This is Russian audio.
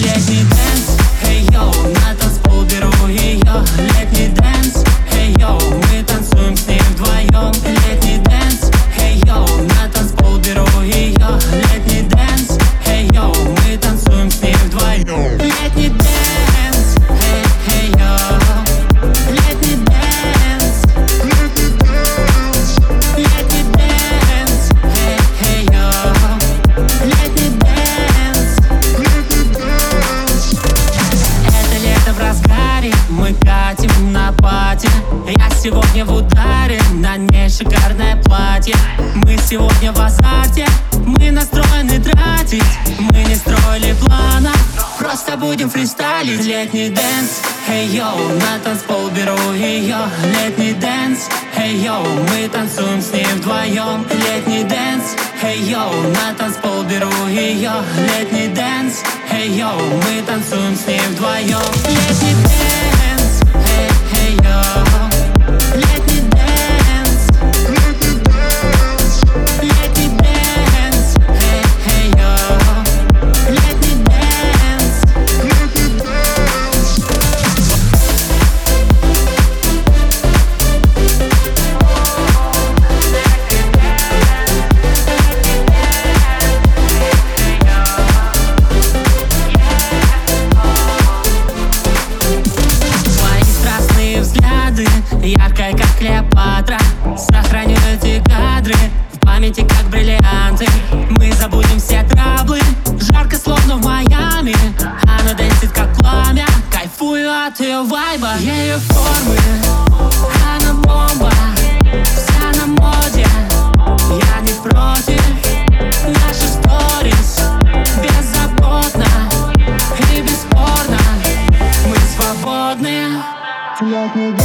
Летний дэнс, эй йоу, на танцпол беру ее. Летний дэнс, эй йоу, мы танцуем с ней вдвоем. Летний дэнс, эй йоу, на танцпол беру ее. Летний дэнс, эй йоу, мы танцуем с ней вдвоем. Летний дэнс, эй йоу, летний дэнс, летний дэнс, эй йоу, летний дэнс. Это лето в разгаре, мы катим на пати. Я сегодня в ударе, на ней шикарное платье. Мы сегодня в азарте, мы настроены тратить. Мы не строили плана, просто будем фристайлить. Летний дэнс, эй йоу, на танцпол беру ее. Летний дэнс, эй йоу, мы танцуем с ней вдвоем. Летний дэнс, эй йоу, на танцпол беру ее. Летний дэнс, эй йоу, мы танцуем с ней вдвоем. Летний дэнс, эй йоу, летний дэнс, летний дэнс, эй йоу, летний дэнс. Твои страстные взгляды, яркая как Клеопатра. Сохраню эти кадры в памяти как бриллианты. Мы забудем все траблы, жарко словно в Майами. Она дэнсит как пламя, кайфую от ее вайба. Ее формы, она бомба, вся на моде. Я не против, наши сторис беззаботно и бесспорно. Мы свободны.